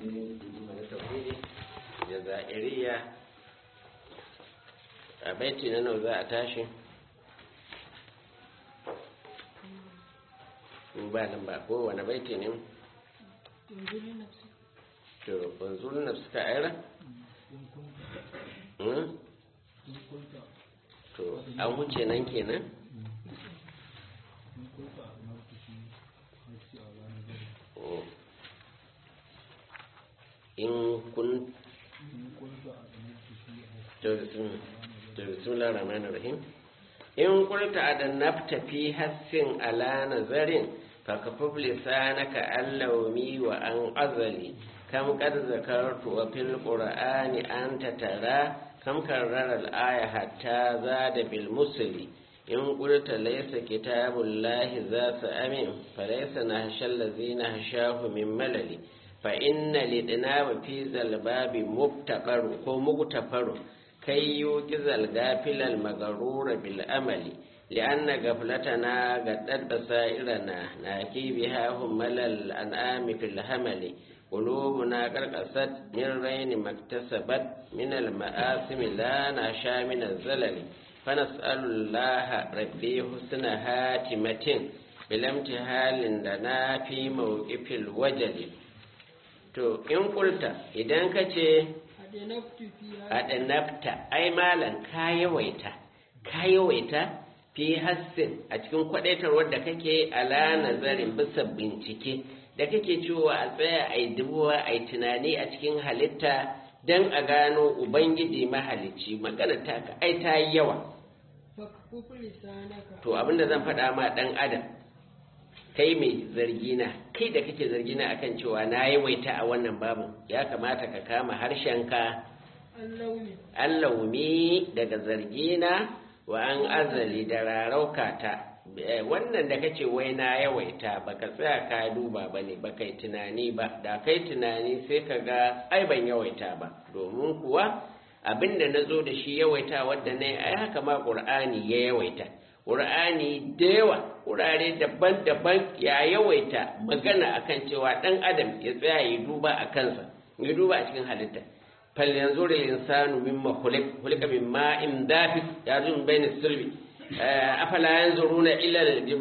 Jazairiya a baiti na nawa za a tashi ba nan ba ko wani baiti ne to banzuru na suka aira to an wuce nan kenan in kun bismillahir rahmanir rahim in qulta adannafta fi hassin ala nazarin fakafuf lisanaka allawmi wa an azali kam qad zakartu wa fil qur'ani anta tara kam karrara al-aya hatta zada bil musli in qulta laysa kitabullahi za amin falaysa nahshal ladzina hashahu min malali فإن لدناب في ذا الباب مبتقر هو مغتفر كي يوكز الغافل المغرور بالأمل لأن غفلتنا قد بصائرنا ناكي بها همل الأنعام في الحمل قلوبنا قد قست من رين ما اكتسبت من المآثم لا نشا من الزلل فنسأل الله ربي حسن هاتمة بلا امتهال لنا في موقف الوجل to in kulta idan ka ce adanafta ai malan ka yawaita fi hassin a cikin kwadaitarwar da kake ala nazarin bisa bincike da kake cewa a tsaya a yi dubuwa a yi tunani a cikin halitta don a gano ubangiji mahalicci magana ta ka ai ta yi yawa to abinda zan faɗa ma ɗan adam kai mai zargina kai da kake zargina akan cewa na yawaita a wannan babu ya kamata ka kama harshenka allaumi daga zargina wa an azali da raraukata wannan da kace wai na yawaita baka tsaya ka duba bane baka yi tunani ba da kai tunani sai ka ga ai ban yawaita ba domin kuwa abinda nazo da shi yawaita wanda ne ai haka ma qur'ani ya yawaita ƙur'ani da yawa wurare daban-daban ya yawaita magana akan cewa ɗan adam ya tsaya ya duba a kansa ya duba a cikin halitta fal yanzu da insanu mimma hulika min ma'in dafis ya zun bayna sulbi afala yanzuruna ila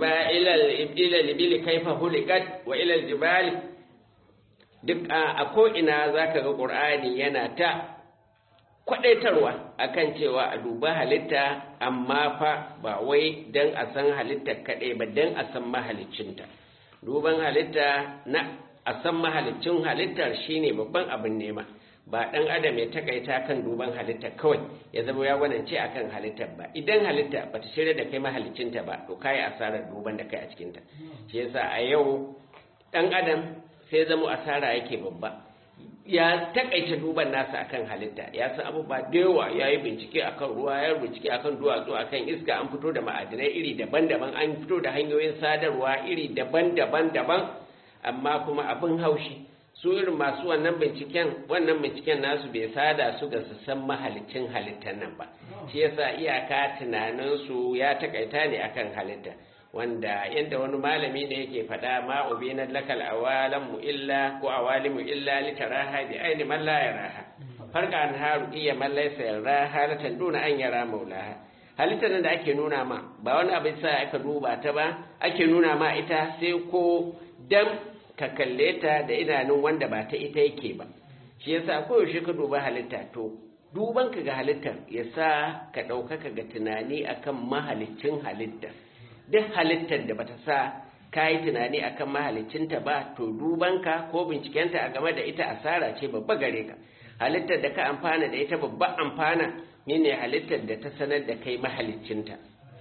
al-ibili kaifa hulikat wa ila al-jibali duk a ko ina zaka ga ƙur'ani yana ta kwadaitarwa akan cewa a duba halitta amma fa ba wai don a san halittar kaɗai ba don a san mahalicinta duban halitta na a san mahalicin halittar shine babban abin nema ba ɗan adam ya takaita kan duban halitta kawai ya zama ya gwanance akan halittar ba idan halitta bata shirya da kai mahalicinta ba to kai asarar duban da kai a cikinta shi yasa a yau ɗan adam sai zama asara yake babba ya takaita duban nasa akan halitta ya san abubuwa da yawa ya yi bincike akan ruwa ya bincike akan duwatsu akan iska an fito da ma'adinai iri daban-daban an fito da hanyoyin sadarwa iri daban-daban amma kuma abin haushi su irin masu wannan binciken nasu bai sada su ga su san mahalicin halittar nan ba shi yasa iyaka tunaninsu ya takaita ne akan halitta wanda yadda wani malami da yake faɗa ma ubina lakal awalamu illa ko awalimu illa litaraha bi aini man la yaraha farqa an haru iya man laysa yaraha la tanduna an yara maulaha halittar da ake nuna ma ba wani abin sa aka duba ta ba ake nuna ma ita sai ko dan ka kalle ta da idanun wanda ba ta ita yake ba shi yasa koyaushe ka duba halitta to duban ka ga halittar yasa ka ɗaukaka ga tunani akan mahalicin halittar duk halittar da bata sa ka yi tunani akan mahalicinta ba to dubanka ko bincikenta a game da ita asara ce babba gare ka halittar da ka amfana da ita babba amfana ne halittar da ta sanar da kai mahalicinta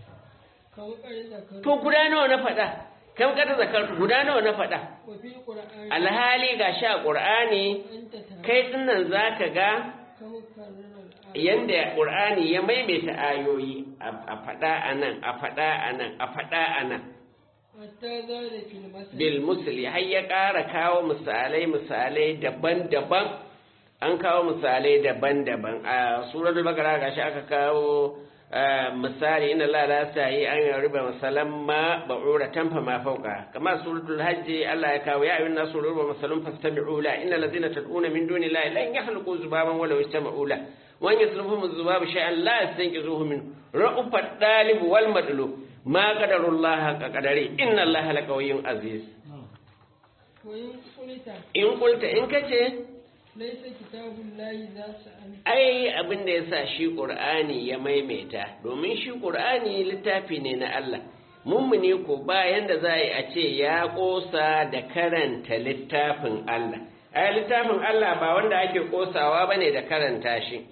to guda nawa na faɗa kan kada zakar guda nawa na faɗa alhali ga sha qur'ani kai dinnan zaka ga yanda ƙur'ani ya maimaita ayoyi a faɗa a nan bil musli har ya ƙara kawo misalai daban-daban an kawo misalai daban-daban a suratul baqara gashi aka kawo misali inna Allah la yastahi an yariba masalan ma ba'uratan fa ma fawqa kama suratul hajj Allah ya kawo ya ayyuhan nasu ruba masalan fastami'u la innal ladzina tad'una min duni la lan yakhluqu zubaban walaw istama'u la wa yasluhum zubabu shay'an la yastanqizuhu min ra'ufat dalib wal madlub ma qadarullah ka qadari inna Allah laqawiyyun aziz in qulta in kace laisa kitabun lahi za su ai abin da ya sa shi ƙur'ani ya maimaita domin shi ƙur'ani littafi ne na Allah mummuni ko bayan da za a ce ya ƙosa da karanta littafin Allah ai littafin Allah ba wanda ake ƙosawa bane da karanta shi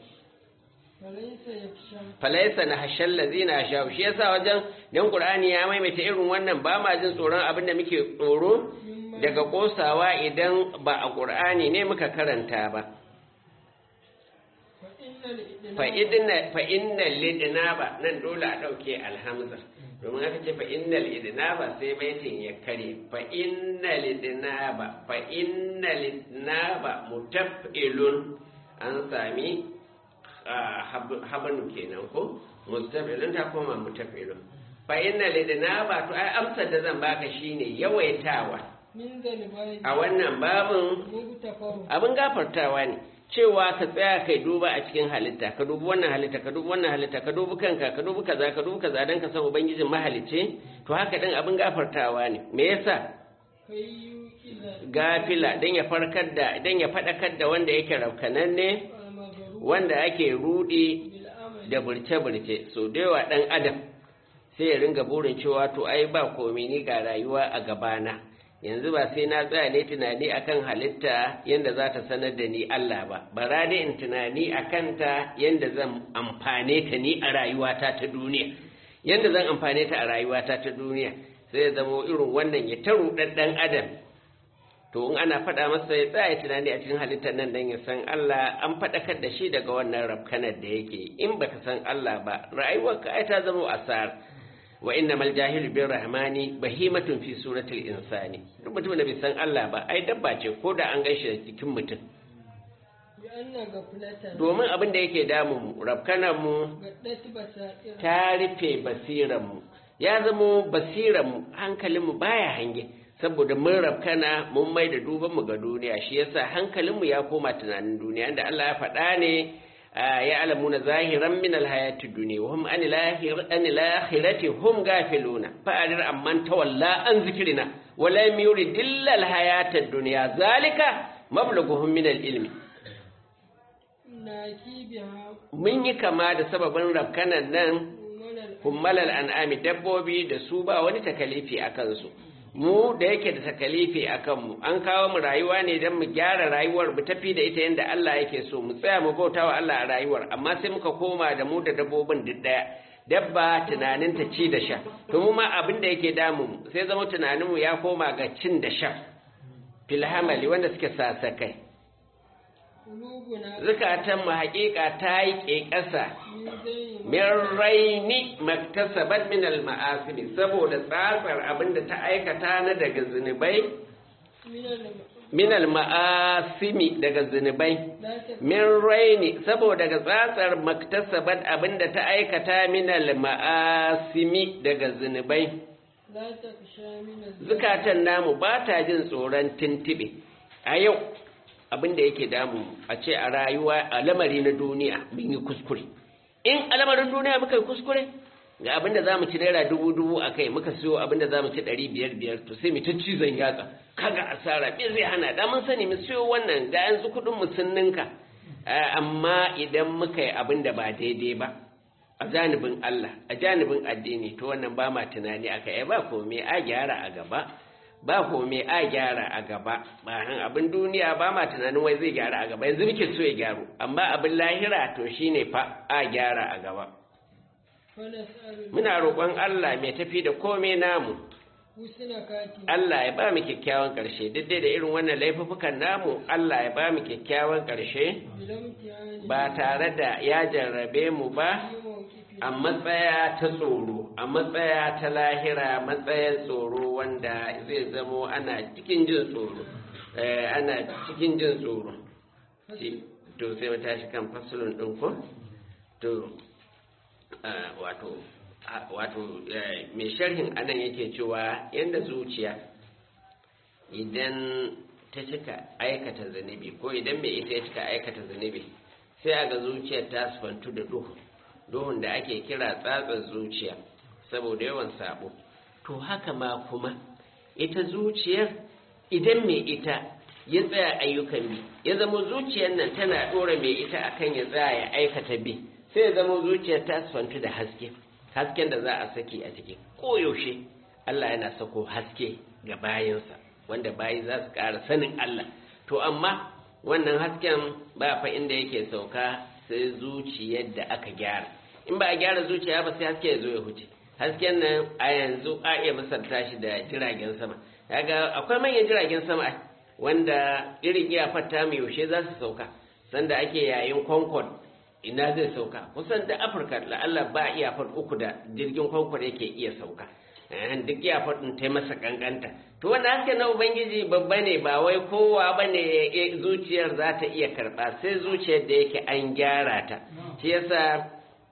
falaisa na hashal lazina sha shi yasa wajen dan ƙur'ani ya maimaita irin wannan ba ma jin tsoron abin da muke tsoro daga kosawa idan ba a ƙur'ani ne muka karanta ba fa'innal lidina ba nan dole a ɗauke alhamza domin aka ce fa'innal lidina ba sai baitin ya kare fa'innal lidina ba mutaf'ilun an sami habanu kenan ko mutaf'ilun ta koma mutaf'ilun fa'innal lidina ba to ai amsar da zan baka shine yawaitawa a wannan babin abin gafartawa ne cewa ka tsaya kai duba a cikin halitta ka dubi wannan halitta ka dubi wannan halitta ka dubi kanka ka dubi kaza dan ka san ubangijin mahalicce to haka din abin gafartawa ne me yasa gafila dan ya farkar da dan ya fadakar da wanda yake raukananne wanda ake rudi da burce so da yawa dan adam sai ya ringa burin cewa to ai ba komai ni ga rayuwa a gabana yanzu ba sai na tsaya ne tunani akan halitta yanda za ta sanar da ni Allah ba bara dai in tunani akan ta yanda zan amfane ta ni a rayuwata ta duniya yanda zan amfane ta a rayuwata ta duniya sai ya zama irin wannan ya taru dan adam to in ana faɗa masa ya tsaya tunani a cikin halittar nan dan ya san Allah an faɗakar da shi daga wannan rafkanar da yake in baka san Allah ba rayuwarka ai ta zama asar wa innamal jahilu bir rahmani bahimatun fi suratil insani duk mutum da bai san Allah ba ai dabba ce ko da an gaishe cikin mutum domin abin da yake damun mu rafkanar mu ta rufe basiran mu ya zama basiran mu hankalin mu baya hange saboda mun rafkana mun mai da duban mu ga duniya shi yasa hankalin mu ya koma tunanin duniya inda Allah ya faɗa ne يعلمون ظاهرا من الحياة الدنيا وهم عن الآخرة هم غافلون فأعرض عمن تولى عن ذكرنا ولم يرد إلا الحياة الدنيا ذلك مبلغهم من العلم mun yi kama da sababin rafkanan nan hummalal an'ami dabbobi da su ba wani takalifi a kansu mu da yake da takalifi a kanmu an kawo mu rayuwa ne don mu gyara rayuwar mu tafi da ita yadda Allah yake so mu tsaya mu bauta wa Allah a rayuwar amma sai muka koma da mu da dabbobin duk daya dabba tunanin ta ci da sha to mu ma abin da yake damu sai zama tunaninmu ya koma ga cin da sha filhamali wanda suke sasakai zukatan mu haƙiƙa ta yi ƙeƙasa min raini maktasabat min al-ma'asimi saboda tsatsar abinda ta aikata na daga zunubai min al-ma'asimi daga zunubai min raini saboda ga tsatsar maktasabat abinda ta aikata min al-ma'asimi daga zunubai zukatan namu ba ta jin tsoron tintibe a yau abinda yake damu a ce a rayuwa a lamari na duniya mun yi kuskure in al'amarin duniya muka yi kuskure ga abinda za mu ci naira 1000 a kai muka siyo abinda za mu ci 500 to sai mu ta cizon yatsa kaga asara me zai hana da mun sani mu siyo wannan ga yanzu kudin mu sun ninka amma idan muka yi abinda ba daidai ba a janibin Allah a janibin addini to wannan ba ma tunani aka yi ba komai a gyara a gaba ba komai a gyara a gaba bayan abin duniya ba ma tunanin wai zai gyara a gaba yanzu muke so ya gyaru amma abin lahira to shine fa a gyara a gaba muna roƙon Allah mai tafi da komai namu Allah ya ba mu kyakkyawan ƙarshe duk da irin wannan laifukan namu Allah ya ba mu kyakkyawan ƙarshe ba tare da ya jarrabe mu ba a matsaya ta tsoro a matsaya ta lahira matsayin tsoro wanda zai zamo ana cikin jin tsoro to sai mu tashi kan fasulun ɗin ko to wato mai sharhin anan yake cewa yanda zuciya idan ta cika aikata zunubi ko idan mai ita ya cika aikata zunubi sai a ga zuciyar ta sifantu da duhun da ake kira tsatsar zuciya saboda yawan sabo. To haka ma kuma ita zuciyar idan mai ita ya tsaya ayyukan bi ya zama zuciyar nan tana dora mai ita akan ya tsaya ya aikata bi sai ya zama zuciyar ta sifantu da hasken da za a saki a ciki koyaushe Allah yana sako haske ga bayansa wanda bayi za su ƙara sanin Allah. To amma wannan hasken ba fa inda yake sauka sai zuciyar da aka gyara. In ba a gyara zuciya ba sai haske ya zo ya huce. Hasken nan a yanzu a iya misalta shi da jiragen sama. Kaga akwai manyan jiragen sama wanda irin iyafar ta mai yaushe za su sauka. Sanda ake yayin Concorde ina zai sauka. Kusan da Afirka la'alla ba iyafar uku da jirgin Concorde yake iya sauka. Duk iyafar ɗin ta masa kankanta. To wanda haske na Ubangiji babba ne ba wai kowa ba ne zuciyar za ta iya karɓa sai zuciyar da yake an gyara ta. Shi yasa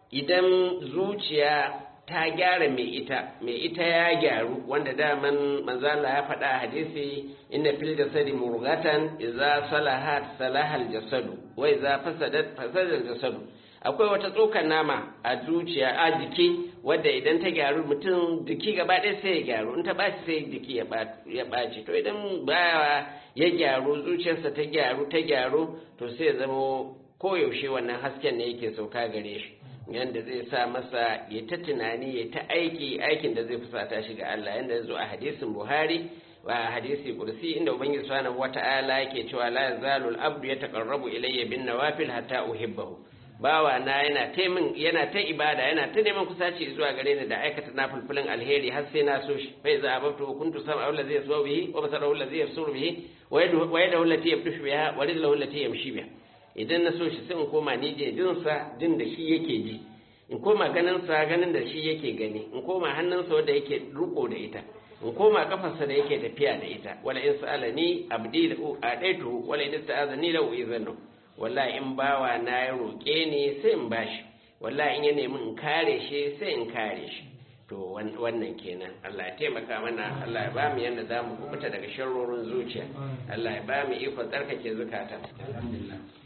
idan zuciya ta gyara mai ita ya gyaru wanda daman manzala ya faɗa a hadisi inna fil jasadi murghatan idza salahat salahal jasadu wa idza fasadat fasada jasadu. Akwai wata tsokan nama a zuciya a jiki wadda idan ta gyaru mutum jiki gaba ɗaya sai ya gyaru in ta ɓaci sai jiki ya ɓaci. To idan baya ya gyaru zuciyarsa ta gyaru to sai ya zama koyaushe wannan hasken ne yake sauka gare shi yanda zai sa masa ya ta tunani ya ta aikin da zai fusata shi ga Allah yanda zo a hadisin Buhari wa hadisi kursi inda ubangiji subhanahu wata'ala yake cewa la yazalu al-abdu yataqarrabu ilayya bin nawafil hatta uhibbahu. Bawa na yana ta ibada yana ta neman kusaci zuwa gare ni da aikata nafilfilin alheri har sai na so shi fa iza abtu kuntu sam'a allazi yasma'u bihi wa basara allazi yabsuru bihi wa yadahu allati yabtashu biha wa rijluhu allati yamshi biha. Idan na so shi sai in koma ni jin da shi yake ji, in koma ganin da shi yake gani, in koma hannunsa wanda yake riko da ita, in koma kafarsa da yake tafiya da ita. Wala in sa'alani abdi lahu adaitu wala in ista'azani lahu izannu. Wallahi in bawa na ya roƙe ni sai in bashi, wallahi in ya nemi in kare shi sai in kare shi. To wannan kenan. Allah ya taimaka mana, Allah ya ba mu yanda za mu kubuta daga sharrorin zuciya, Allah ya ba mu ikon tsarkake zukata. Alhamdulillah.